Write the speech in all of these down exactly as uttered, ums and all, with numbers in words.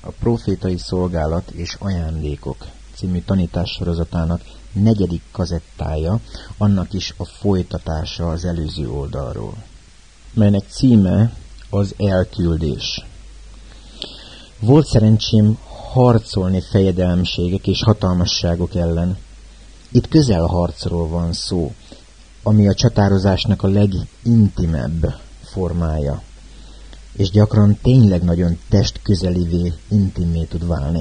a Profétai Szolgálat és Ajándékok című tanítássorozatának negyedik kazettája, annak is a folytatása az előző oldalról, melynek címe az elküldés. Volt szerencsém harcolni fejedelmségek és hatalmasságok ellen. Itt közelharcról van szó, ami a csatározásnak a legintimebb formája, és gyakran tényleg nagyon testközelivé, intimmé tud válni.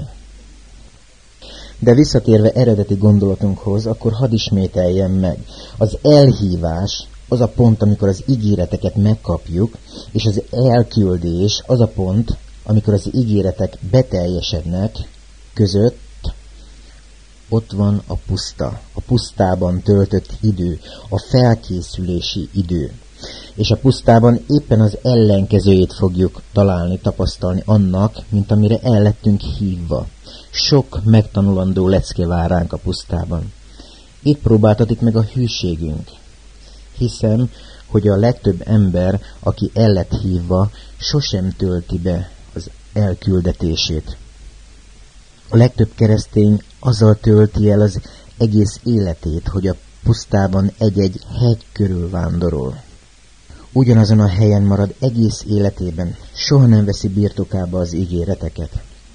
De visszatérve eredeti gondolatunkhoz, akkor hadd ismételjem meg. Az elhívás az a pont, amikor az ígéreteket megkapjuk, és az elküldés az a pont, amikor az ígéretek beteljesednek, között ott van a puszta, a pusztában töltött idő, a felkészülési idő. És a pusztában éppen az ellenkezőjét fogjuk találni, tapasztalni annak, mint amire el lettünk hívva. Sok megtanulandó lecke vár ránk a pusztában. Itt próbáltatik meg a hűségünk. Hiszem, hogy a legtöbb ember, aki el lett hívva, sosem tölti be az elküldetését. A legtöbb keresztény azzal tölti el az egész életét, hogy a pusztában egy-egy hegy körül vándorol. Ugyanazon a helyen marad egész életében, soha nem veszi birtokába az ígéreteket.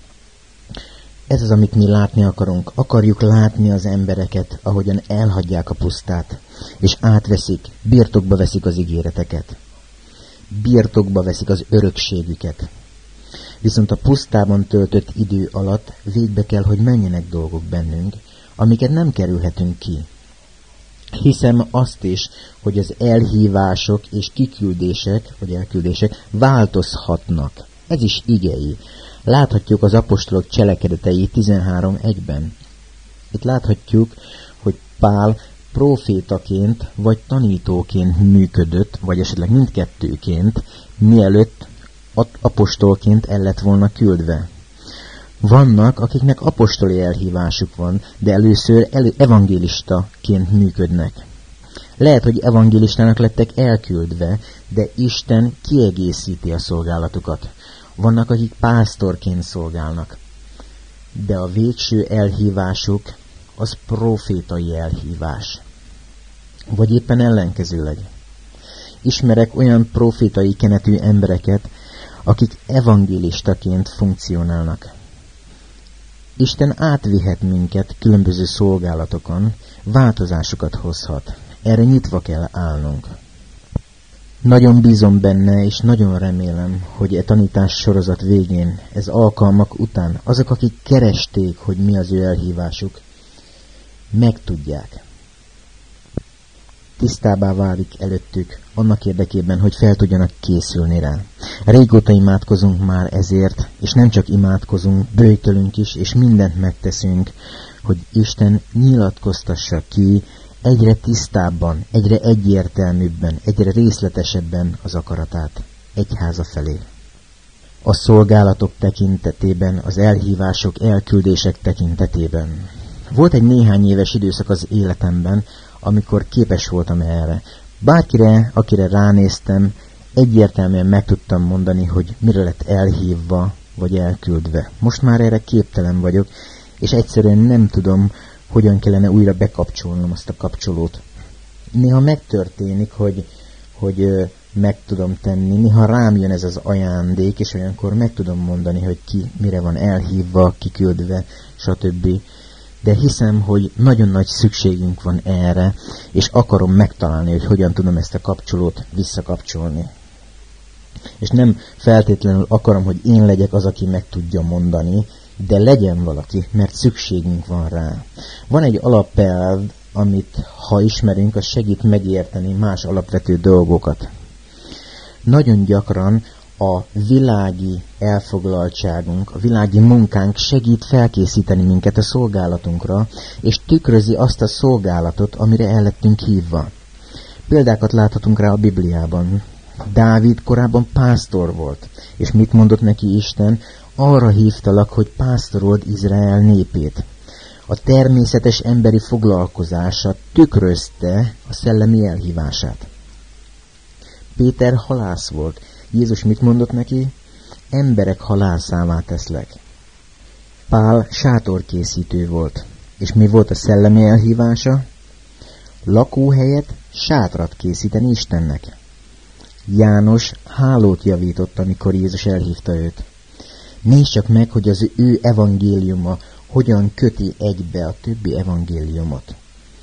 Ez az, amit mi látni akarunk. Akarjuk látni az embereket, ahogyan elhagyják a pusztát, és átveszik, birtokba veszik az ígéreteket. Birtokba veszik az örökségüket. Viszont a pusztában töltött idő alatt végbe kell, hogy menjenek dolgok bennünk, amiket nem kerülhetünk ki. Hiszem azt is, hogy az elhívások és kiküldések, vagy elküldések változhatnak. Ez is igei. Láthatjuk az apostolok cselekedetei tizenhárom egyben. Itt láthatjuk, hogy Pál profétaként vagy tanítóként működött, vagy esetleg mindkettőként, mielőtt apostolként el lett volna küldve. Vannak, akiknek apostoli elhívásuk van, de először elő evangélistaként működnek. Lehet, hogy evangélistának lettek elküldve, de Isten kiegészíti a szolgálatukat. Vannak, akik pásztorként szolgálnak, de a végső elhívásuk az profétai elhívás. Vagy éppen ellenkezőleg. Ismerek olyan profétai kenetű embereket, akik evangélistaként funkcionálnak. Isten átvihet minket különböző szolgálatokon, változásokat hozhat. Erre nyitva kell állnunk. Nagyon bízom benne, és nagyon remélem, hogy e tanítás sorozat végén, ez alkalmak után, azok, akik keresték, hogy mi az ő elhívásuk, megtudják. Tisztábbá válik előttük, annak érdekében, hogy fel tudjanak készülni rá. Régóta imádkozunk már ezért, és nem csak imádkozunk, böjtölünk is, és mindent megteszünk, hogy Isten nyilatkoztassa ki egyre tisztábban, egyre egyértelműbben, egyre részletesebben az akaratát egyháza felé. A szolgálatok tekintetében, az elhívások, elküldések tekintetében. Volt egy néhány éves időszak az életemben, amikor képes voltam erre. Bárkire, akire ránéztem, egyértelműen meg tudtam mondani, hogy mire lett elhívva, vagy elküldve. Most már erre képtelen vagyok, és egyszerűen nem tudom, hogyan kellene újra bekapcsolnom azt a kapcsolót. Néha megtörténik, hogy, hogy meg tudom tenni, néha rám jön ez az ajándék, és olyankor meg tudom mondani, hogy ki mire van elhívva, kiküldve, stb. De hiszem, hogy nagyon nagy szükségünk van erre, és akarom megtalálni, hogy hogyan tudom ezt a kapcsolót visszakapcsolni. És nem feltétlenül akarom, hogy én legyek az, aki meg tudja mondani, de legyen valaki, mert szükségünk van rá. Van egy alapelv, amit ha ismerünk, az segít megérteni más alapvető dolgokat. Nagyon gyakran a világi elfoglaltságunk, a világi munkánk segít felkészíteni minket a szolgálatunkra, és tükrözi azt a szolgálatot, amire el lettünk hívva. Példákat láthatunk rá a Bibliában. Dávid korábban pásztor volt, és mit mondott neki Isten? Arra hívtalak, hogy pásztorold Izrael népét. A természetes emberi foglalkozása tükrözte a szellemi elhívását. Péter halász volt. Jézus mit mondott neki? Emberek halászává teszlek. Pál sátorkészítő volt, és mi volt a szellemi elhívása? Lakóhelyet, sátrat készíteni Istennek. János hálót javított, amikor Jézus elhívta őt. Nézd csak meg, hogy az ő evangéliuma hogyan köti egybe a többi evangéliumot.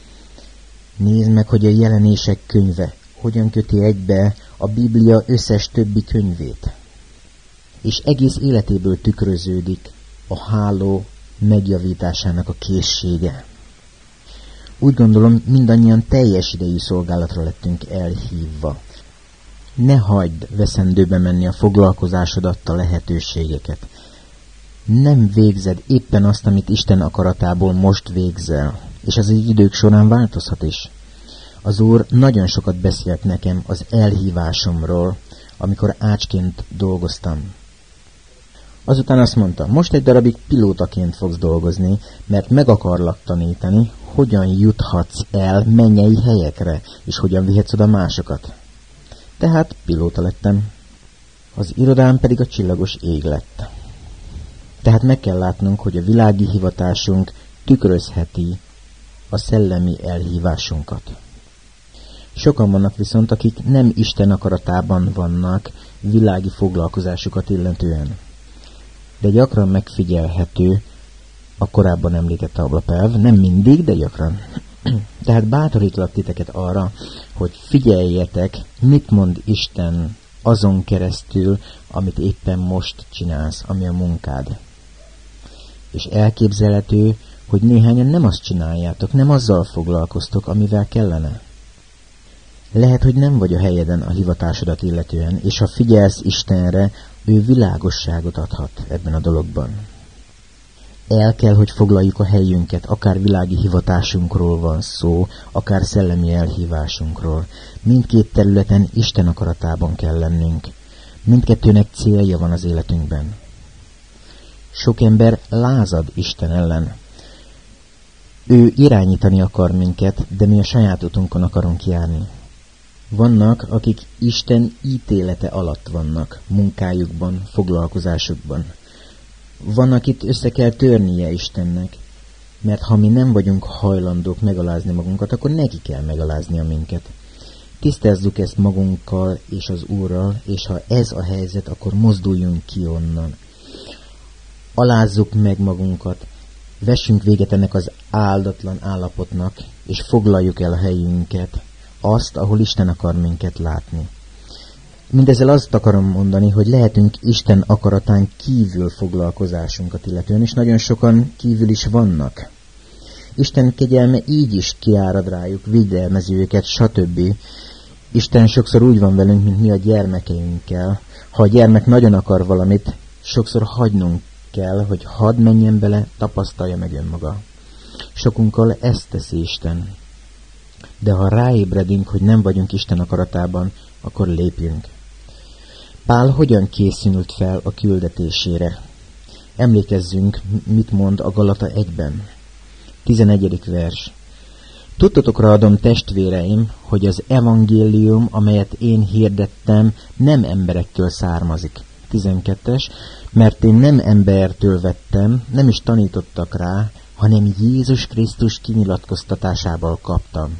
Nézd meg, hogy a Jelenések könyve hogyan köti egybe a Biblia összes többi könyvét. És egész életéből tükröződik a háló megjavításának a készsége. Úgy gondolom, mindannyian teljes idejű szolgálatra lettünk elhívva. Ne hagyd veszendőbe menni a foglalkozásodat, a lehetőségeket. Nem végzed éppen azt, amit Isten akaratából most végzel, és az idők során változhat is. Az Úr nagyon sokat beszélt nekem az elhívásomról, amikor ácsként dolgoztam. Azután azt mondta, most egy darabig pilótaként fogsz dolgozni, mert meg akarlak tanítani, hogyan juthatsz el mennyei helyekre, és hogyan vihetsz oda másokat. Tehát pilóta lettem. Az irodám pedig a csillagos ég lett. Tehát meg kell látnunk, hogy a világi hivatásunk tükrözheti a szellemi elhívásunkat. Sokan vannak viszont, akik nem Isten akaratában vannak világi foglalkozásukat illetően. De gyakran megfigyelhető a korábban említett ablapelv, nem mindig, de gyakran. Tehát bátorítlak titeket arra, hogy figyeljetek, mit mond Isten azon keresztül, amit éppen most csinálsz, ami a munkád. És elképzelhető, hogy néhányan nem azt csináljátok, nem azzal foglalkoztok, amivel kellene. Lehet, hogy nem vagy a helyeden a hivatásodat illetően, és ha figyelsz Istenre, ő világosságot adhat ebben a dologban. El kell, hogy foglaljuk a helyünket, akár világi hivatásunkról van szó, akár szellemi elhívásunkról. Mindkét területen Isten akaratában kell lennünk. Mindkettőnek célja van az életünkben. Sok ember lázad Isten ellen. Ő irányítani akar minket, de mi a saját utunkon akarunk járni. Vannak, akik Isten ítélete alatt vannak, munkájukban, foglalkozásukban. Van, akit össze kell törnie Istennek, mert ha mi nem vagyunk hajlandók megalázni magunkat, akkor neki kell megaláznia minket. Tisztázzuk ezt magunkkal és az Úrral, és ha ez a helyzet, akkor mozduljunk ki onnan. Alázzuk meg magunkat, vessünk véget ennek az áldatlan állapotnak, és foglaljuk el a helyünket, azt, ahol Isten akar minket látni. Mindezzel azt akarom mondani, hogy lehetünk Isten akaratán kívül foglalkozásunkat illetően, és nagyon sokan kívül is vannak. Isten kegyelme így is kiárad rájuk, védelmezi őket, stb. Isten sokszor úgy van velünk, mint mi a gyermekeinkkel. Ha a gyermek nagyon akar valamit, sokszor hagynunk kell, hogy hadd menjen bele, tapasztalja meg önmaga. Sokunkkal ezt teszi Isten. De ha ráébredünk, hogy nem vagyunk Isten akaratában, akkor lépjünk. Pál hogyan készült fel a küldetésére? Emlékezzünk, mit mond a Galata egyben. tizenegyedik vers. Tudtotokra adom, testvéreim, hogy az evangélium, amelyet én hirdettem, nem emberektől származik. tizenkettes. Mert én nem embertől vettem, nem is tanítottak rá, hanem Jézus Krisztus kinyilatkoztatásával kaptam.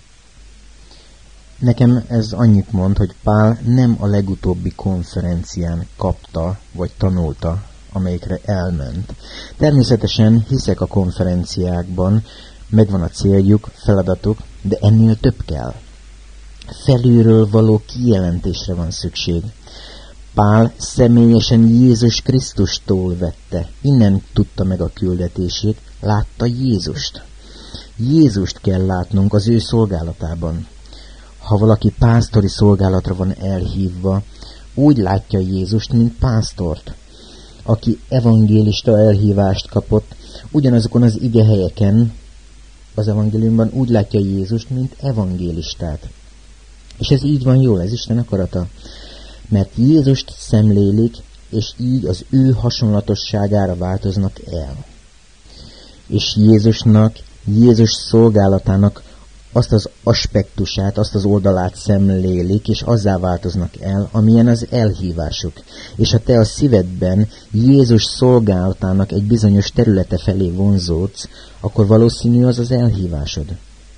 Nekem ez annyit mond, hogy Pál nem a legutóbbi konferencián kapta, vagy tanulta, amelyikre elment. Természetesen hiszek a konferenciákban, megvan a céljuk, feladatuk, de ennél több kell. Felülről való kijelentésre van szükség. Pál személyesen Jézus Krisztustól vette, innen tudta meg a küldetését, látta Jézust. Jézust kell látnunk az ő szolgálatában. Ha valaki pásztori szolgálatra van elhívva, úgy látja Jézust, mint pásztort. Aki evangélista elhívást kapott, ugyanazokon az igehelyeken az evangéliumban úgy látja Jézust, mint evangélistát. És ez így van jól, ez Isten akarata. Mert Jézust szemlélik, és így az ő hasonlatosságára változnak el. És Jézusnak, Jézus szolgálatának azt az aspektusát, azt az oldalát szemlélik, és azzá változnak el, amilyen az elhívásuk. És ha te a szívedben Jézus szolgálatának egy bizonyos területe felé vonzódsz, akkor valószínű az az elhívásod.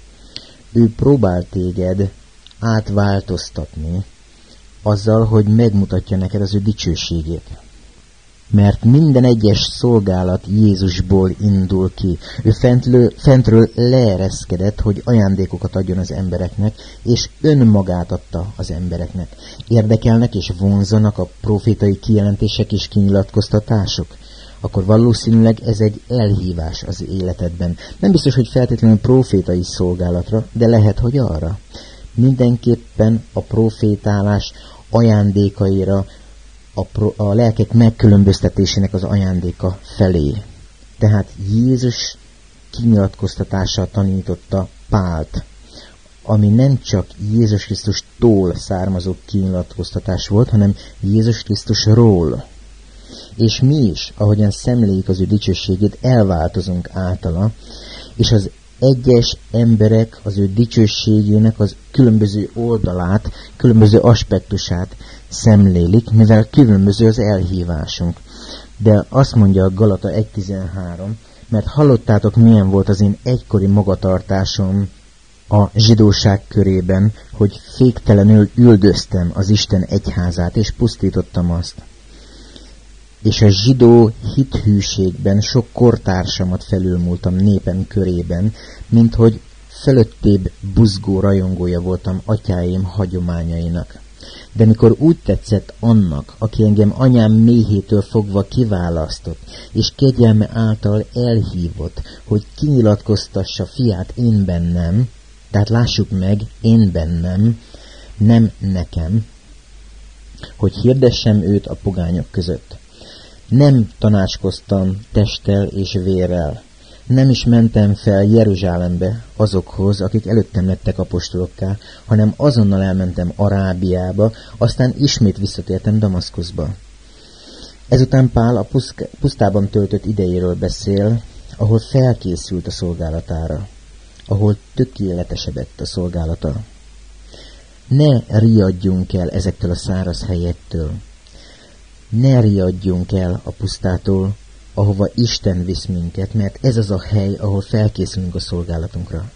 Ő próbál téged átváltoztatni azzal, hogy megmutatja neked az ő dicsőségét. Mert minden egyes szolgálat Jézusból indul ki. Ő fentről, fentről leereszkedett, hogy ajándékokat adjon az embereknek, és önmagát adta az embereknek. Érdekelnek és vonzanak a profétai kijelentések és kinyilatkoztatások? Akkor valószínűleg ez egy elhívás az életedben. Nem biztos, hogy feltétlenül profétai szolgálatra, de lehet, hogy arra. Mindenképpen a profétálás ajándékaira, A, pro, a lelkek megkülönböztetésének az ajándéka felé. Tehát Jézus kinyilatkoztatása tanította Pált, ami nem csak Jézus Krisztustól származó kinyilatkoztatás volt, hanem Jézus Krisztusról. És mi is, ahogyan szemléljük az ő dicsőségét, elváltozunk általa, és az egyes emberek az ő dicsőségének az különböző oldalát, különböző aspektusát szemlélik, mivel különböző az elhívásunk. De azt mondja a Galata egy tizenhárom, mert hallottátok, milyen volt az én egykori magatartásom a zsidóság körében, hogy féktelenül üldöztem az Isten egyházát, és pusztítottam azt. És a zsidó hithűségben sok kortársamat felülmúltam népem körében, mint hogy fölöttébb buzgó rajongója voltam atyáim hagyományainak. De mikor úgy tetszett annak, aki engem anyám méhétől fogva kiválasztott, és kegyelme által elhívott, hogy kinyilatkoztassa fiát én bennem, tehát lássuk meg, én bennem, nem nekem, hogy hirdessem őt a pogányok között. Nem tanácskoztam testtel és vérrel. Nem is mentem fel Jeruzsálembe azokhoz, akik előttem lettek apostolokká, hanem azonnal elmentem Arábiába, aztán ismét visszatértem Damaszkuszba. Ezután Pál a pusztában töltött idejéről beszél, ahol felkészült a szolgálatára, ahol tökéletesedett a szolgálata. Ne riadjunk el ezektől a száraz helyektől. Ne riadjunk el a pusztától, ahova Isten visz minket, mert ez az a hely, ahol felkészülünk a szolgálatunkra.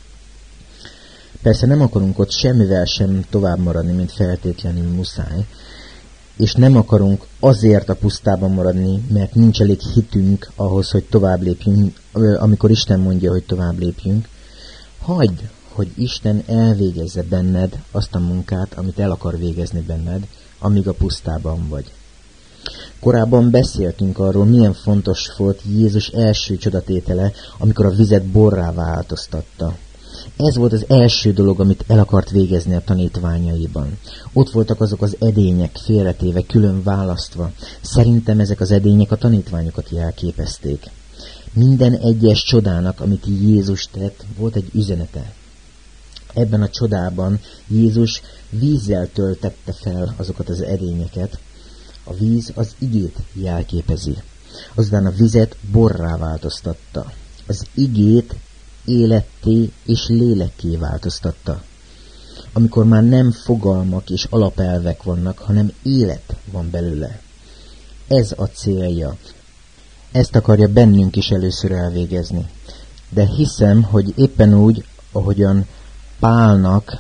Persze nem akarunk ott semmivel sem tovább maradni, mint feltétlenül muszáj, és nem akarunk azért a pusztában maradni, mert nincs elég hitünk ahhoz, hogy tovább lépjünk, amikor Isten mondja, hogy tovább lépjünk. Hagyd, hogy Isten elvégezze benned azt a munkát, amit el akar végezni benned, amíg a pusztában vagy. Korábban beszéltünk arról, milyen fontos volt Jézus első csodatétele, amikor a vizet borrá változtatta. Ez volt az első dolog, amit el akart végezni a tanítványaiban. Ott voltak azok az edények félretéve, külön választva. Szerintem ezek az edények a tanítványokat jelképezték. Minden egyes csodának, amit Jézus tett, volt egy üzenete. Ebben a csodában Jézus vízzel töltette fel azokat az edényeket. A víz az igét jelképezi. Azután a vizet borrá változtatta. Az igét életté és lélekké változtatta. Amikor már nem fogalmak és alapelvek vannak, hanem élet van belőle. Ez a célja. Ezt akarja bennünk is először elvégezni. De hiszem, hogy éppen úgy, ahogyan Pálnak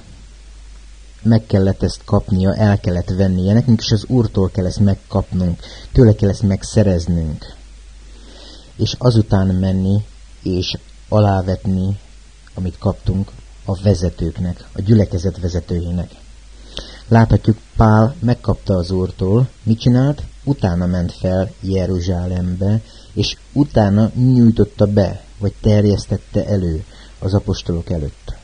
meg kellett ezt kapnia, el kellett vennie, nekünk is az Úrtól kell ezt megkapnunk, tőle kell ezt megszereznünk. És azután menni, és alávetni, amit kaptunk, a vezetőknek, a gyülekezet vezetőjének. Láthatjuk, Pál megkapta az Úrtól, mit csinált? Utána ment fel Jeruzsálembe, és utána nyújtotta be, vagy terjesztette elő az apostolok előtt.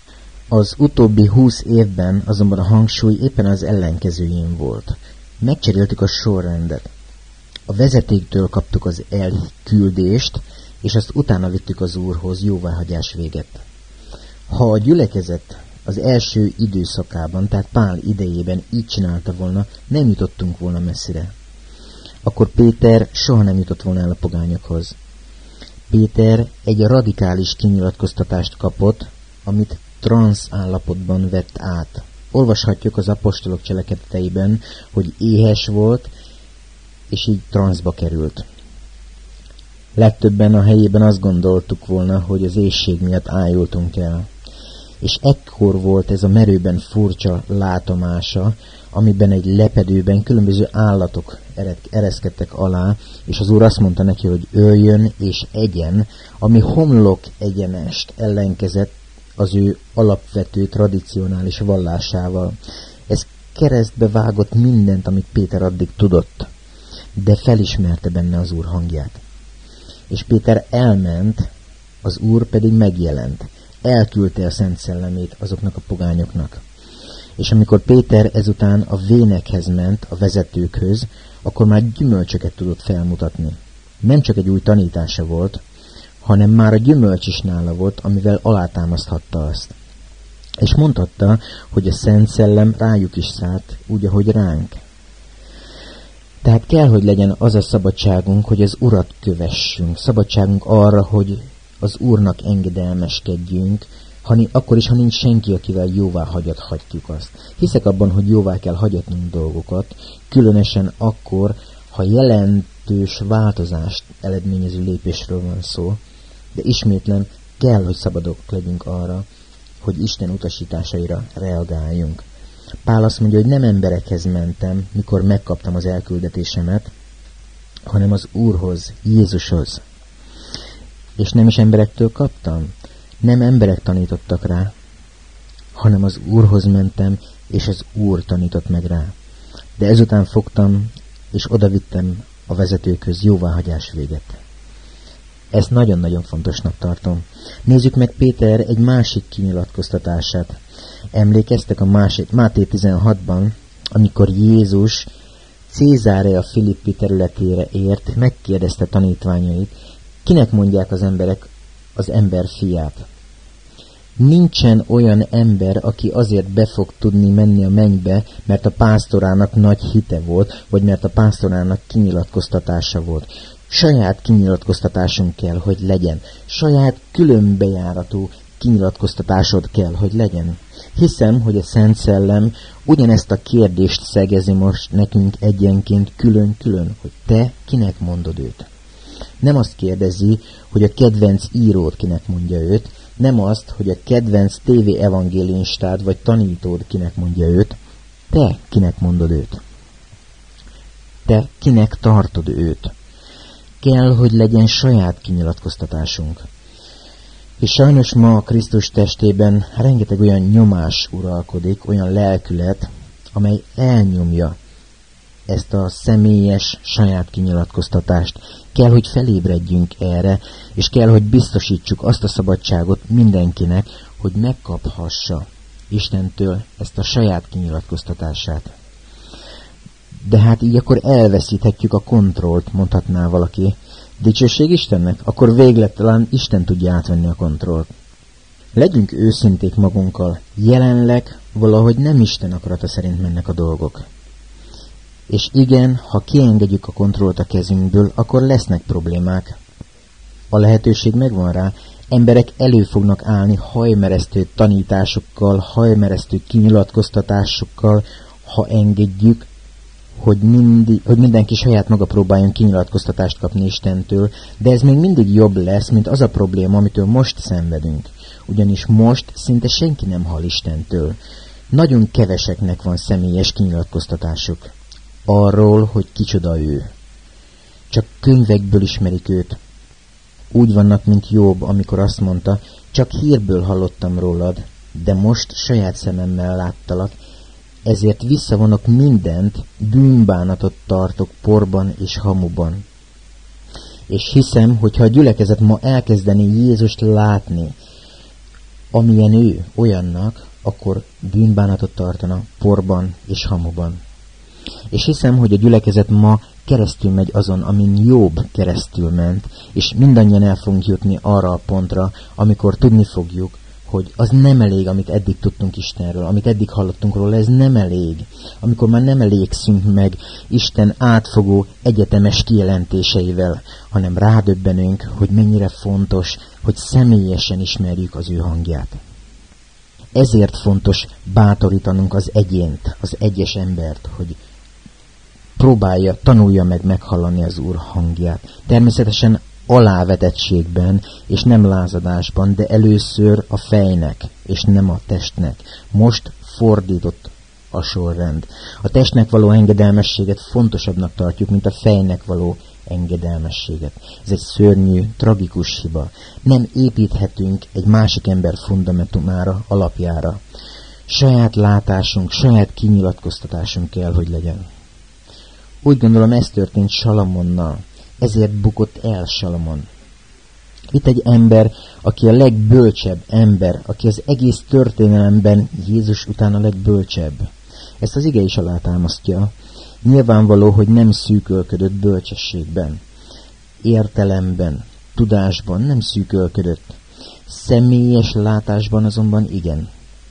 Az utóbbi húsz évben azonban a hangsúly éppen az ellenkezőjén volt. Megcseréltük a sorrendet. A vezetéktől kaptuk az elküldést, és azt utána vittük az Úrhoz jóváhagyás véget. Ha a gyülekezet az első időszakában, tehát Pál idejében így csinálta volna, nem jutottunk volna messzire. Akkor Péter soha nem jutott volna el a pogányokhoz. Péter egy radikális kinyilatkoztatást kapott, amit transz állapotban vett át. Olvashatjuk az apostolok cselekedeteiben, hogy éhes volt, és így transzba került. Legtöbben a helyében azt gondoltuk volna, hogy az éhség miatt ájultunk el. És ekkor volt ez a merőben furcsa látomása, amiben egy lepedőben különböző állatok ereszkedtek alá, és az Úr azt mondta neki, hogy öljön és egyen, ami homlok egyenest ellenkezett az ő alapvető tradicionális vallásával. Ez keresztbe vágott mindent, amit Péter addig tudott, de felismerte benne az Úr hangját. És Péter elment, az Úr pedig megjelent. Elküldte a Szent Szellemét azoknak a pogányoknak. És amikor Péter ezután a vénekhez ment, a vezetőkhöz, akkor már gyümölcsöket tudott felmutatni. Nem csak egy új tanítása volt, hanem már a gyümölcs is nála volt, amivel alátámaszthatta azt. És mondhatta, hogy a Szent Szellem rájuk is szállt, úgy, ahogy ránk. Tehát kell, hogy legyen az a szabadságunk, hogy az Urat kövessünk. Szabadságunk arra, hogy az Úrnak engedelmeskedjünk, ha, akkor is, ha nincs senki, akivel jóvá hagyathatjuk azt. Hiszek abban, hogy jóvá kell hagyatnunk dolgokat, különösen akkor, ha jelentős változást eredményező lépésről van szó, de ismétlen kell, hogy szabadok legyünk arra, hogy Isten utasításaira reagáljunk. Pál azt mondja, hogy nem emberekhez mentem, mikor megkaptam az elküldetésemet, hanem az Úrhoz, Jézushoz. És nem is emberektől kaptam, nem emberek tanítottak rá, hanem az Úrhoz mentem, és az Úr tanított meg rá. De ezután fogtam, és odavittem a vezetőkhöz jóváhagyás véget. Ezt nagyon-nagyon fontosnak tartom. Nézzük meg Péter egy másik kinyilatkoztatását. Emlékeztek a másik, Máté tizenhatban, amikor Jézus Cézárea Filippi területére ért, megkérdezte tanítványait, kinek mondják az emberek az ember fiát? Nincsen olyan ember, aki azért be fog tudni menni a mennybe, mert a pásztorának nagy hite volt, vagy mert a pásztorának kinyilatkoztatása volt. Saját kinyilatkoztatásunk kell, hogy legyen. Saját különbejáratú kinyilatkoztatásod kell, hogy legyen. Hiszem, hogy a Szent Szellem ugyanezt a kérdést szegezi most nekünk egyenként külön-külön, hogy te kinek mondod őt. Nem azt kérdezi, hogy a kedvenc íród kinek mondja őt, nem azt, hogy a kedvenc tévé evangéliistád vagy tanítód kinek mondja őt, te kinek mondod őt. Te kinek tartod őt. Kell, hogy legyen saját kinyilatkoztatásunk. És sajnos ma a Krisztus testében rengeteg olyan nyomás uralkodik, olyan lelkület, amely elnyomja ezt a személyes saját kinyilatkoztatást. Kell, hogy felébredjünk erre, és kell, hogy biztosítsuk azt a szabadságot mindenkinek, hogy megkaphassa Istentől ezt a saját kinyilatkoztatását. De hát így akkor elveszíthetjük a kontrollt, mondhatná valaki. Dicsőség Istennek? Akkor végleg talán Isten tudja átvenni a kontrollt. Legyünk őszinték magunkkal. Jelenleg valahogy nem Isten akarata szerint mennek a dolgok. És igen, ha kiengedjük a kontrollt a kezünkből, akkor lesznek problémák. A lehetőség megvan rá, emberek elő fognak állni hajmeresztő tanításokkal, hajmeresztő kinyilatkoztatásokkal, ha engedjük, hogy, mindig, hogy mindenki saját maga próbáljon kinyilatkoztatást kapni Istentől, de ez még mindig jobb lesz, mint az a probléma, amitől most szenvedünk. Ugyanis most szinte senki nem hall Istentől. Nagyon keveseknek van személyes kinyilatkoztatásuk arról, hogy kicsoda ő. Csak könyvekből ismerik őt. Úgy vannak, mint Jobb, amikor azt mondta, csak hírből hallottam rólad, de most saját szememmel láttalak, ezért visszavonok mindent, bűnbánatot tartok porban és hamuban. És hiszem, hogy ha a gyülekezet ma elkezdeni Jézust látni, amilyen ő olyannak, akkor bűnbánatot tartana porban és hamuban. És hiszem, hogy a gyülekezet ma keresztül megy azon, amin Jobb keresztül ment, és mindannyian el fogunk jutni arra a pontra, amikor tudni fogjuk, hogy az nem elég, amit eddig tudtunk Istenről, amit eddig hallottunk róla, ez nem elég. Amikor már nem elégszünk meg Isten átfogó, egyetemes kijelentéseivel, hanem rádöbbenünk, hogy mennyire fontos, hogy személyesen ismerjük az ő hangját. Ezért fontos bátorítanunk az egyént, az egyes embert, hogy próbálja, tanulja meg meghallani az Úr hangját. Természetesen alávetettségben és nem lázadásban, de először a fejnek és nem a testnek. Most fordított a sorrend. A testnek való engedelmességet fontosabbnak tartjuk, mint a fejnek való engedelmességet. Ez egy szörnyű, tragikus hiba. Nem építhetünk egy másik ember fundamentumára, alapjára. Saját látásunk, saját kinyilatkoztatásunk kell, hogy legyen. Úgy gondolom, ez történt Salamonnal. Ezért bukott el Salamon. Itt egy ember, aki a legbölcsebb ember, aki az egész történelemben Jézus után a legbölcsebb. Ezt az ige is alátámasztja. Nyilvánvaló, hogy nem szűkölködött bölcsességben, értelemben, tudásban nem szűkölködött. Személyes látásban azonban igen.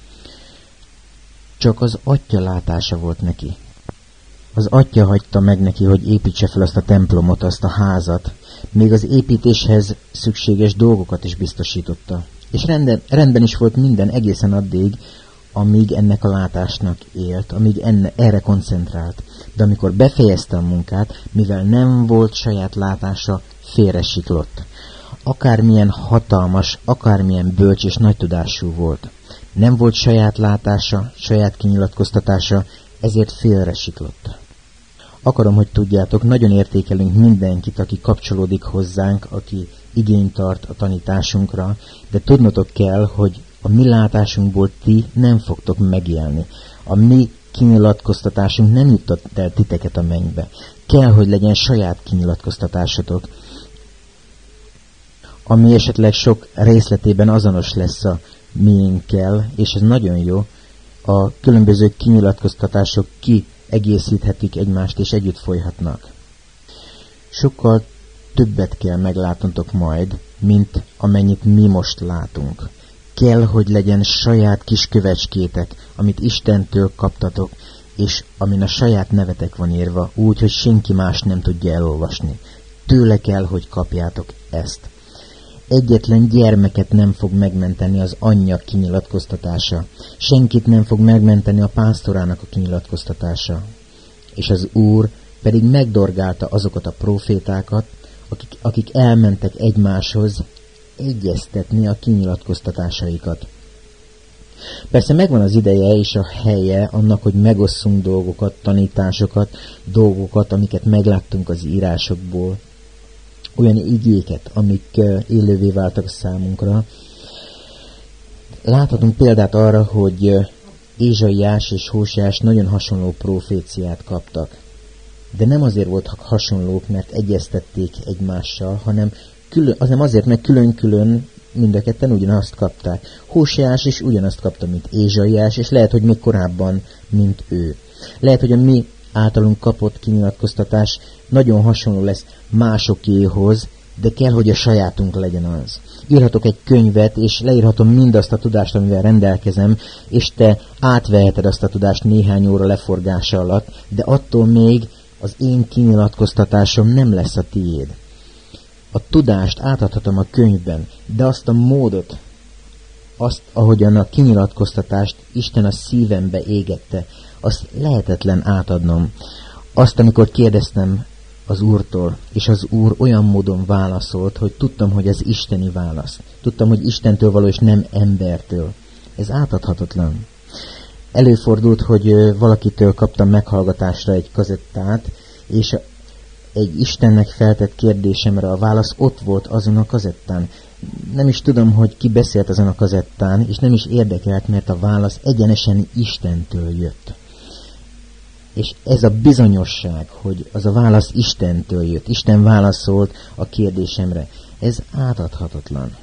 Csak az Atya látása volt neki. Az Atya hagyta meg neki, hogy építse fel azt a templomot, azt a házat, még az építéshez szükséges dolgokat is biztosította. És rendben, rendben is volt minden egészen addig, amíg ennek a látásnak élt, amíg enne, erre koncentrált. De amikor befejezte a munkát, mivel nem volt saját látása, félresiklott. Akármilyen hatalmas, akármilyen bölcs és nagy tudású volt. Nem volt saját látása, saját kinyilatkoztatása, ezért félresiklott. Akarom, hogy tudjátok, nagyon értékelünk mindenkit, aki kapcsolódik hozzánk, aki igényt tart a tanításunkra, de tudnotok kell, hogy a mi látásunkból ti nem fogtok megélni. A mi kinyilatkoztatásunk nem jutott el titeket a mennybe. Kell, hogy legyen saját kinyilatkoztatásotok, ami esetleg sok részletében azonos lesz a miénkkel, és ez nagyon jó. A különböző kinyilatkoztatások kiegészíthetik egymást, és együtt folyhatnak. Sokkal többet kell meglátotok majd, mint amennyit mi most látunk. Kell, hogy legyen saját kis kövecskétek, amit Istentől kaptatok, és amin a saját nevetek van írva, úgy, hogy senki más nem tudja elolvasni. Tőle kell, hogy kapjátok ezt. Egyetlen gyermeket nem fog megmenteni az anyja kinyilatkoztatása. Senkit nem fog megmenteni a pásztorának a kinyilatkoztatása. És az Úr pedig megdorgálta azokat a profétákat, akik, akik elmentek egymáshoz egyeztetni a kinyilatkoztatásaikat. Persze megvan az ideje és a helye annak, hogy megosszunk dolgokat, tanításokat, dolgokat, amiket megláttunk az írásokból, olyan igéket, amik élővé váltak számunkra. Láthatunk példát arra, hogy Ézsaiás és Hóseás nagyon hasonló proféciát kaptak. De nem azért voltak hasonlók, mert egyeztették egymással, hanem külön, az nem azért, mert külön-külön mind a ketten ugyanazt kapták. Hóseás is ugyanazt kapta, mint Ézsaiás, és lehet, hogy még korábban, mint ő. Lehet, hogy a mi általunk kapott kinyilatkoztatás nagyon hasonló lesz másokéhoz, de kell, hogy a sajátunk legyen az. Írhatok egy könyvet, és leírhatom mindazt a tudást, amivel rendelkezem, és te átveheted azt a tudást néhány óra leforgása alatt, de attól még az én kinyilatkoztatásom nem lesz a tiéd. A tudást átadhatom a könyvben, de azt a módot, azt, ahogyan a kinyilatkoztatást Isten a szívembe égette, azt lehetetlen átadnom. Azt, amikor kérdeztem az Úrtól, és az Úr olyan módon válaszolt, hogy tudtam, hogy ez isteni válasz. Tudtam, hogy Istentől való, és nem embertől. Ez átadhatatlan. Előfordult, hogy valakitől kaptam meghallgatásra egy kazettát, és egy Istennek feltett kérdésemre a válasz ott volt azon a kazettán. Nem is tudom, hogy ki beszélt azon a kazettán, és nem is érdekelt, mert a válasz egyenesen Istentől jött. És ez a bizonyosság, hogy az a válasz Istentől jött, Isten válaszolt a kérdésemre, ez átadhatatlan.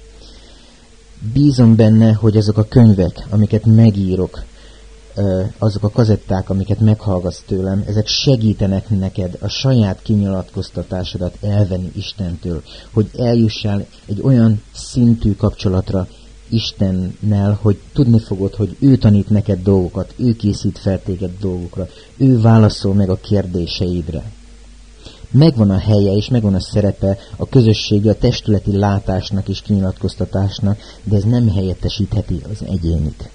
Bízom benne, hogy azok a könyvek, amiket megírok, azok a kazetták, amiket meghallgatsz tőlem, ezek segítenek neked a saját kinyilatkoztatásodat elvenni Istentől, hogy eljussál egy olyan szintű kapcsolatra Istennel, hogy tudni fogod, hogy ő tanít neked dolgokat, ő készít fel téged dolgokra, ő válaszol meg a kérdéseidre. Megvan a helye és megvan a szerepe a közösségi, a testületi látásnak és kinyilatkoztatásnak, de ez nem helyettesítheti az egyénit.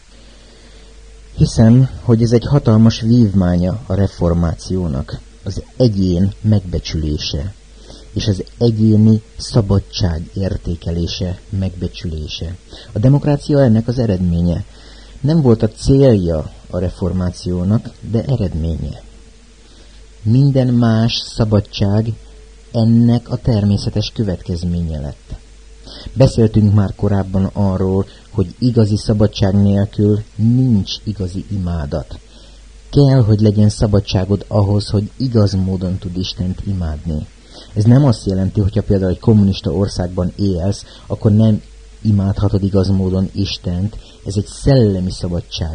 Hiszem, hogy ez egy hatalmas vívmánya a reformációnak, az egyén megbecsülése, és az egyéni szabadság értékelése, megbecsülése. A demokrácia ennek az eredménye. Nem volt a célja a reformációnak, de eredménye. Minden más szabadság ennek a természetes következménye lett. Beszéltünk már korábban arról, hogy igazi szabadság nélkül nincs igazi imádat. Kell, hogy legyen szabadságod ahhoz, hogy igaz módon tud Istent imádni. Ez nem azt jelenti, hogyha például egy kommunista országban élsz, akkor nem imádhatod igaz módon Istent. Ez egy szellemi szabadság.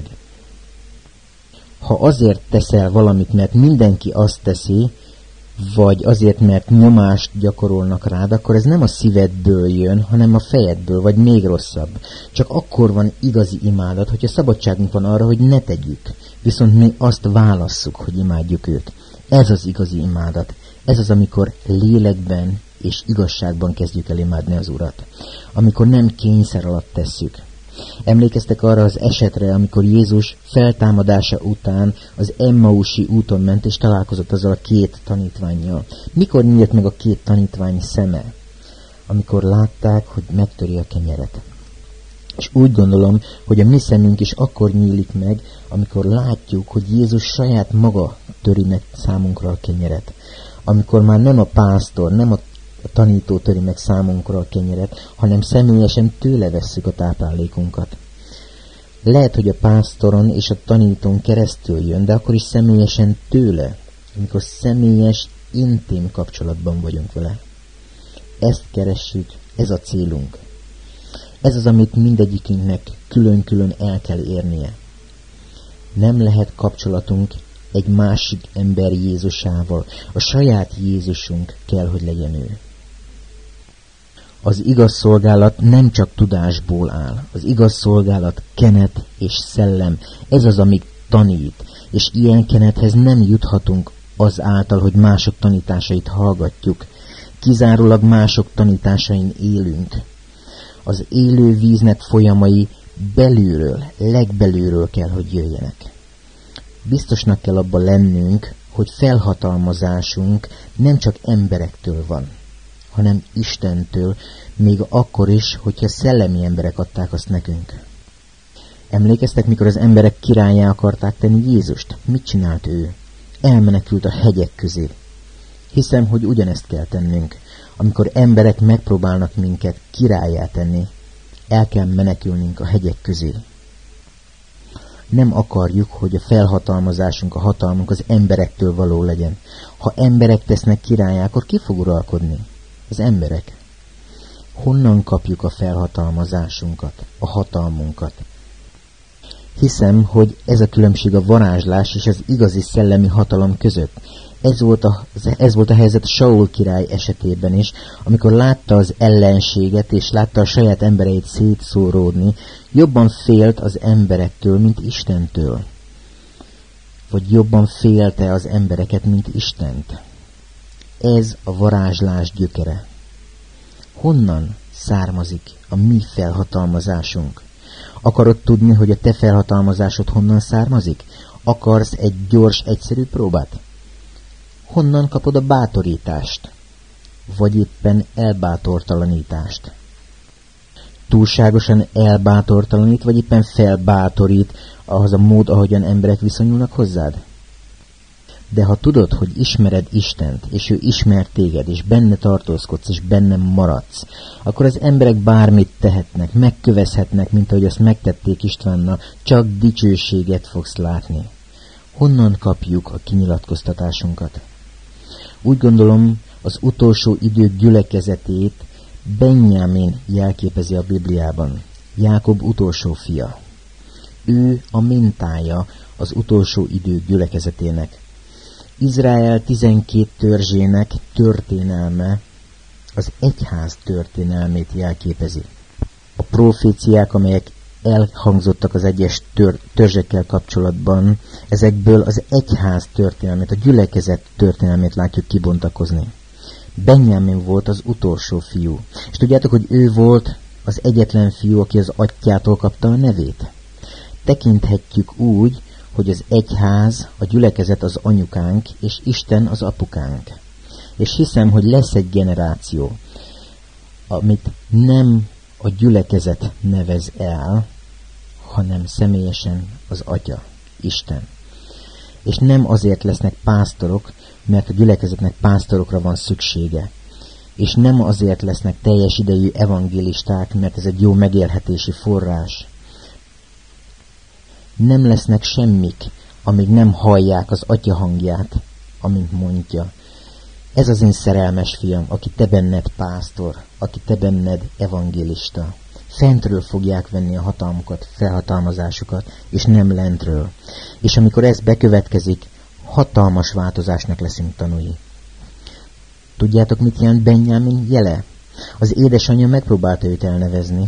Ha azért teszel valamit, mert mindenki azt teszi, vagy azért, mert nyomást gyakorolnak rád, akkor ez nem a szívedből jön, hanem a fejedből, vagy még rosszabb. Csak akkor van igazi imádat, hogyha szabadságunk van arra, hogy ne tegyük. Viszont mi azt válasszuk, hogy imádjuk őt. Ez az igazi imádat. Ez az, amikor lélekben és igazságban kezdjük el imádni az Urat. Amikor nem kényszer alatt tesszük. Emlékeztek arra az esetre, amikor Jézus feltámadása után az Emmausi úton ment, és találkozott azzal a két tanítvánnyal. Mikor nyílt meg a két tanítvány szeme? Amikor látták, hogy megtöri a kenyeret. És úgy gondolom, hogy a mi szemünk is akkor nyílik meg, amikor látjuk, hogy Jézus saját maga töri meg számunkra a kenyeret. Amikor már nem a pásztor, nem a A tanító töri meg számunkra a kenyeret, hanem személyesen tőle vesszük a táplálékunkat. Lehet, hogy a pásztoron és a tanítón keresztül jön, de akkor is személyesen tőle, amikor személyes, intim kapcsolatban vagyunk vele. Ezt keressük, ez a célunk. Ez az, amit mindegyikünknek külön-külön el kell érnie. Nem lehet kapcsolatunk egy másik ember Jézusával. A saját Jézusunk kell, hogy legyen ő. Az igaz szolgálat nem csak tudásból áll. Az igaz szolgálat kenet és szellem. Ez az, amit tanít. És ilyen kenethez nem juthatunk azáltal, hogy mások tanításait hallgatjuk. Kizárólag mások tanításain élünk. Az élő víznek folyamai belülről, legbelülről kell, hogy jöjjenek. Biztosnak kell abban lennünk, hogy felhatalmazásunk nem csak emberektől van, hanem Istentől, még akkor is, hogyha szellemi emberek adták azt nekünk. Emlékeztek, mikor az emberek királlyá akarták tenni Jézust? Mit csinált ő? Elmenekült a hegyek közé. Hiszem, hogy ugyanezt kell tennünk. Amikor emberek megpróbálnak minket királlyá tenni, el kell menekülnünk a hegyek közé. Nem akarjuk, hogy a felhatalmazásunk, a hatalmunk az emberektől való legyen. Ha emberek tesznek királlyá, akkor ki fog uralkodni? Az emberek. Honnan kapjuk a felhatalmazásunkat, a hatalmunkat? Hiszem, hogy ez a különbség a varázslás és az igazi szellemi hatalom között. Ez volt a, ez volt a helyzet Saul király esetében is, amikor látta az ellenséget és látta a saját embereit szétszóródni, jobban félt az emberektől, mint Istentől. Vagy jobban félte az embereket, mint Istent. Ez a varázslás gyökere. Honnan származik a mi felhatalmazásunk? Akarod tudni, hogy a te felhatalmazásod honnan származik? Akarsz egy gyors, egyszerű próbát? Honnan kapod a bátorítást? Vagy éppen elbátortalanítást? Túlságosan elbátortalanít, vagy éppen felbátorít ahhoz a mód, ahogyan emberek viszonyulnak hozzád? De ha tudod, hogy ismered Istent, és ő ismer téged, és benne tartózkodsz, és benne maradsz, akkor az emberek bármit tehetnek, megkövezhetnek, mint ahogy azt megtették Istvánnal, csak dicsőséget fogsz látni. Honnan kapjuk a kinyilatkoztatásunkat? Úgy gondolom, az utolsó idők gyülekezetét Benjamin jelképezi a Bibliában, Jákob utolsó fia. Ő a mintája az utolsó idők gyülekezetének. Izrael tizenkét törzsének történelme az egyház történelmét jelképezi. A proféciák, amelyek elhangzottak az egyes tör, törzsekkel kapcsolatban, ezekből az egyház történelmét, a gyülekezet történelmét látjuk kibontakozni. Benjamin volt az utolsó fiú. És tudjátok, hogy ő volt az egyetlen fiú, aki az atyától kapta a nevét? Tekinthetjük úgy, hogy az egyház, a gyülekezet az anyukánk, és Isten az apukánk. És hiszem, hogy lesz egy generáció, amit nem a gyülekezet nevez el, hanem személyesen az Atya, Isten. És nem azért lesznek pásztorok, mert a gyülekezetnek pásztorokra van szüksége. És nem azért lesznek teljes idejű evangélisták, mert ez egy jó megélhetési forrás. Nem lesznek semmik, amíg nem hallják az Atya hangját, amint mondja. Ez az én szerelmes fiam, aki te benned pásztor, aki te benned evangélista. Fentről fogják venni a hatalmukat, felhatalmazásukat, és nem lentről. És amikor ez bekövetkezik, hatalmas változásnak leszünk tanúi. Tudjátok, mit jelent Benjamin jele? Az édesanyja megpróbálta őt elnevezni.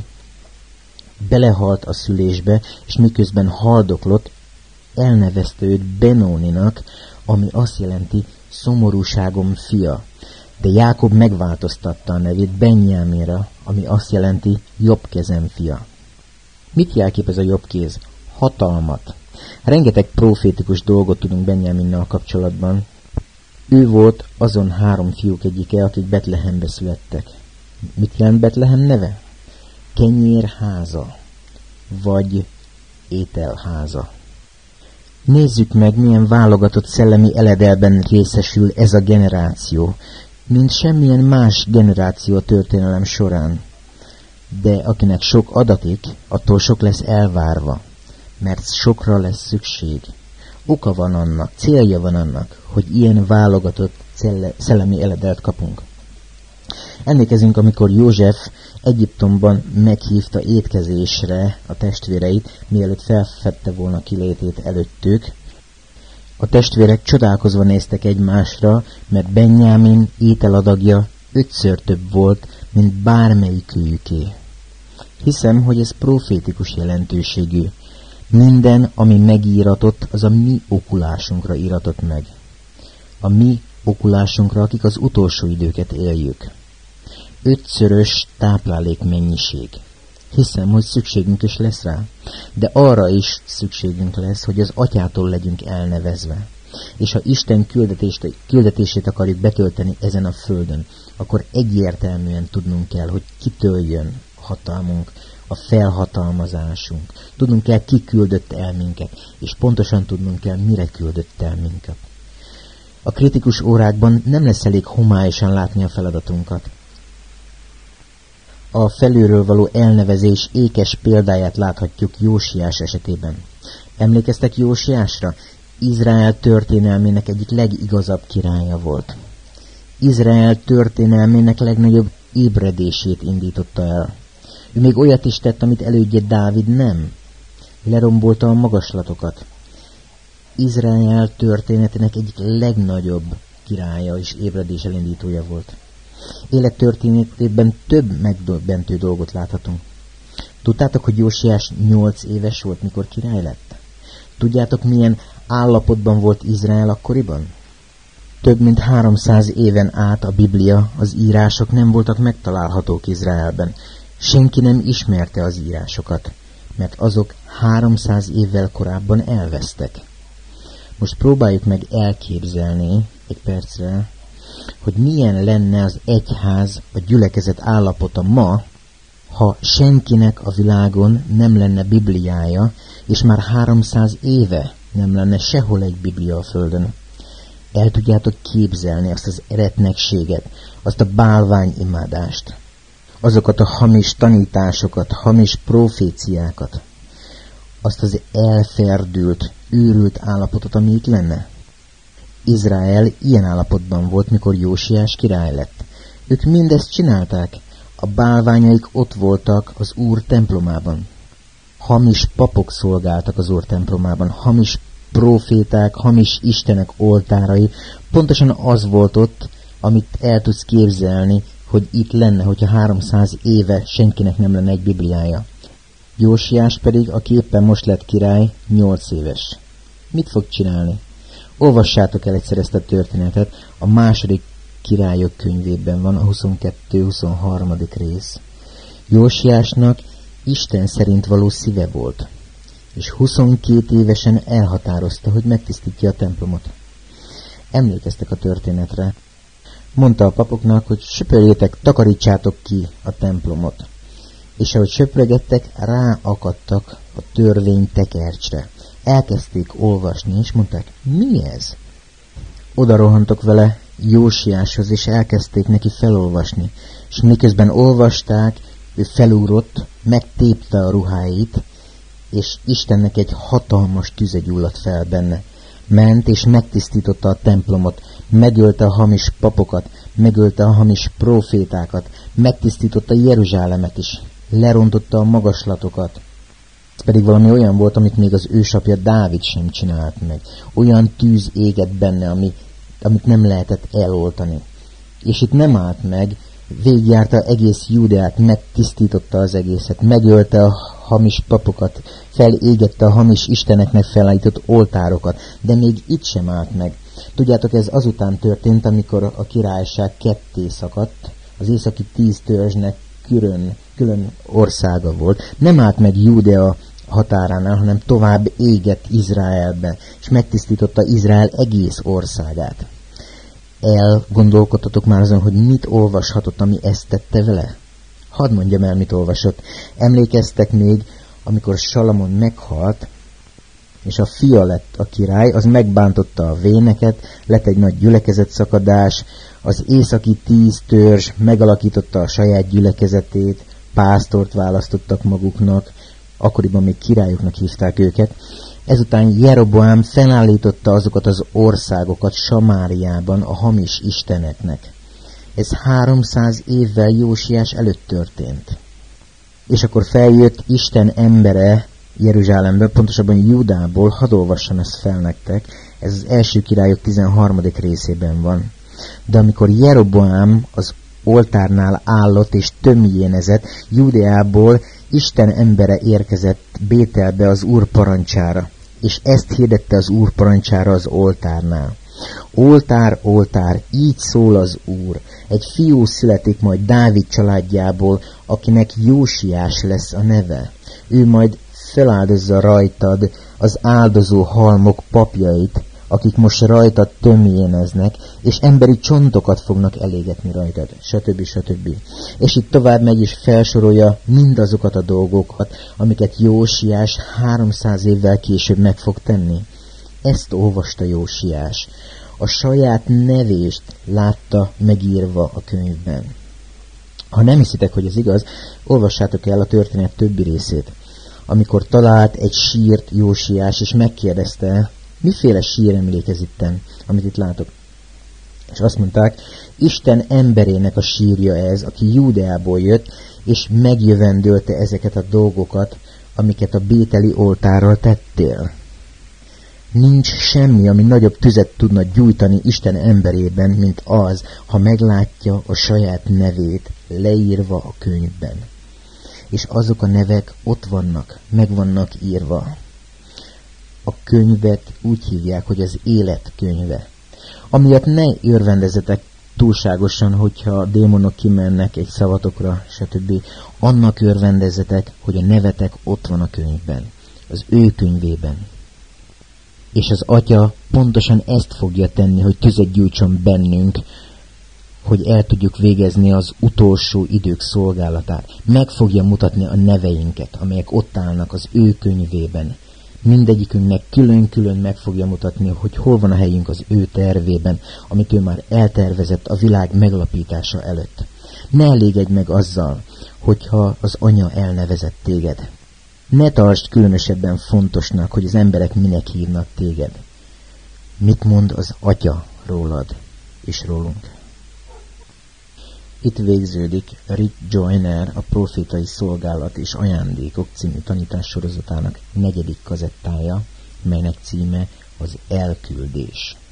Belehalt a szülésbe, és miközben haldoklott, elnevezte őt Benóninak, ami azt jelenti, szomorúságom fia. De Jákob megváltoztatta a nevét Benjaminra, ami azt jelenti, jobb kezem fia. Mit jelképez a jobb kéz? Hatalmat. Rengeteg profétikus dolgot tudunk Benjaminnal kapcsolatban. Ő volt azon három fiúk egyike, akik Betlehembe születtek. Mit jelent Betlehem neve? Kenyérháza, vagy ételháza. Nézzük meg, milyen válogatott szellemi eledelben részesül ez a generáció, mint semmilyen más generáció a történelem során. De akinek sok adatik, attól sok lesz elvárva, mert sokra lesz szükség. Oka van annak, célja van annak, hogy ilyen válogatott szellemi eledelt kapunk. Emlékezünk, amikor József Egyiptomban meghívta étkezésre a testvéreit, mielőtt felfedte volna kilétét előttük. A testvérek csodálkozva néztek egymásra, mert Benjamin ételadagja ötször több volt, mint bármelyikőjüké. Hiszem, hogy ez profétikus jelentőségű. Minden, ami megíratott, az a mi okulásunkra íratott meg. A mi okulásunkra, akik az utolsó időket éljük. Ötszörös táplálék mennyiség. Hiszem, hogy szükségünk is lesz rá, de arra is szükségünk lesz, hogy az Atyától legyünk elnevezve. És ha Isten küldetését akarjuk betölteni ezen a földön, akkor egyértelműen tudnunk kell, hogy kitől jön hatalmunk, a felhatalmazásunk. Tudnunk kell, ki küldött el minket, és pontosan tudnunk kell, mire küldött el minket. A kritikus órákban nem lesz elég homályosan látni a feladatunkat. A felülről való elnevezés ékes példáját láthatjuk Jósiás esetében. Emlékeztek Jósiásra? Izrael történelmének egyik legigazabb királya volt. Izrael történelmének legnagyobb ébredését indította el. Ő még olyat is tett, amit elődje Dávid nem. Lerombolta a magaslatokat. Izrael történetének egyik legnagyobb királya és ébredés elindítója volt. Élettörténetében több megdöbbentő dolgot láthatunk. Tudtátok, hogy Jósiás nyolc éves volt, mikor király lett? Tudjátok, milyen állapotban volt Izrael akkoriban? Több mint háromszáz éven át a Biblia, az írások nem voltak megtalálhatók Izraelben. Senki nem ismerte az írásokat, mert azok háromszáz évvel korábban elvesztek. Most próbáljuk meg elképzelni egy percre, hogy milyen lenne az egyház, a gyülekezet állapota ma, ha senkinek a világon nem lenne Bibliája, és már háromszáz éve nem lenne sehol egy Biblia a földön. El tudjátok képzelni azt az eretnekséget, azt a bálványimádást, azokat a hamis tanításokat, hamis proféciákat, azt az elferdült, őrült állapotot, ami itt lenne. Izrael ilyen állapotban volt, mikor Jósiás király lett. Ők mindezt csinálták. A bálványaik ott voltak az Úr templomában. Hamis papok szolgáltak az Úr templomában, hamis proféták, hamis istenek oltárai. Pontosan az volt ott, amit el tudsz képzelni, hogy itt lenne, hogyha háromszáz éve senkinek nem lenne egy Bibliája. Jósiás pedig, aki éppen most lett király, nyolc éves. Mit fog csinálni? Olvassátok el egyszer ezt a történetet, a második Királyok könyvében van, a huszonkettő-huszonharmadik rész. Jósiásnak Isten szerint való szíve volt, és huszonkét évesen elhatározta, hogy megtisztítja a templomot. Emlékeztek a történetre. Mondta a papoknak, hogy söpörjétek, takarítsátok ki a templomot. És ahogy söprögettek, ráakadtak a törvény tekercsre. Elkezdték olvasni, és mondták, mi ez? Oda rohantok vele Jósiáshoz, és elkezdték neki felolvasni. És miközben olvasták, ő felugrott, megtépte a ruháit, és Istennek egy hatalmas tüze gyulladt fel benne. Ment és megtisztította a templomot, megölte a hamis papokat, megölte a hamis prófétákat, megtisztította Jeruzsálemet is, lerontotta a magaslatokat. Ez pedig valami olyan volt, amit még az ősapja Dávid sem csinált meg. Olyan tűz égett benne, ami, amit nem lehetett eloltani. És itt nem állt meg, végigjárta egész Júdeát, megtisztította az egészet, megölte a hamis papokat, felégette a hamis isteneknek felállított oltárokat, de még itt sem állt meg. Tudjátok, ez azután történt, amikor a királyság ketté szakadt, az északi tíz törzsnek külön, külön országa volt. Nem állt meg Júdea határánál, hanem tovább égett Izraelbe, és megtisztította Izrael egész országát. Elgondolkodtatok már azon, hogy mit olvashatott, ami ezt tette vele? Hadd mondjam el, mit olvasott. Emlékeztek még, amikor Salamon meghalt, és a fia lett a király, az megbántotta a véneket, lett egy nagy gyülekezetszakadás, az északi tíz törzs megalakította a saját gyülekezetét, pásztort választottak maguknak, akkoriban még királyoknak hívták őket. Ezután Jeroboám felállította azokat az országokat Samáriában a hamis isteneknek. Ez háromszáz évvel Jósiás előtt történt. És akkor feljött Isten embere Jeruzsálemből, pontosabban Júdából, hadd olvassam ezt fel nektek, ez az első királyok tizenharmadik részében van. De amikor Jeroboám az oltárnál állott és tömjénezett, Júdeából Isten embere érkezett Bételbe az Úr parancsára, és ezt hirdette az Úr parancsára az oltárnál. Oltár, oltár, így szól az Úr. Egy fiú születik majd Dávid családjából, akinek Jósiás lesz a neve. Ő majd feláldozza rajtad az áldozó halmok papjait, akik most rajtad tömjéneznek, és emberi csontokat fognak elégetni rajtad, stb. stb. És itt tovább megy és felsorolja mindazokat a dolgokat, amiket Jósiás háromszáz évvel később meg fog tenni. Ezt olvasta Jósiás. A saját nevést látta megírva a könyvben. Ha nem hiszitek, hogy ez igaz, olvassátok el a történet többi részét. Amikor talált egy sírt Jósiás, és megkérdezte, miféle sír emlékez itten, amit itt látok. És azt mondták, Isten emberének a sírja ez, aki Júdeából jött, és megjövendölte ezeket a dolgokat, amiket a bételi oltárral tettél. Nincs semmi, ami nagyobb tüzet tudna gyújtani Isten emberében, mint az, ha meglátja a saját nevét leírva a könyvben. És azok a nevek ott vannak, meg vannak írva. A könyvet úgy hívják, hogy az élet könyve. Amiatt ne örvendezetek túlságosan, hogyha a démonok kimennek egy szavatokra, stb. Annak örvendezetek, hogy a nevetek ott van a könyvben, az ő könyvében. És az Atya pontosan ezt fogja tenni, hogy tüzet gyújtson bennünk, hogy el tudjuk végezni az utolsó idők szolgálatát. Meg fogja mutatni a neveinket, amelyek ott állnak az ő könyvében. Mindegyikünknek külön-külön meg fogja mutatni, hogy hol van a helyünk az ő tervében, amit ő már eltervezett a világ megalapítása előtt. Ne elégedj meg azzal, hogyha az Anya elnevezett téged. Ne tartsd különösebben fontosnak, hogy az emberek minek hívnak téged. Mit mond az Atya rólad és rólunk? Itt végződik Rick Joyner a Profétai Szolgálat és Ajándékok című tanítássorozatának negyedik kazettája, melynek címe az Elküldés.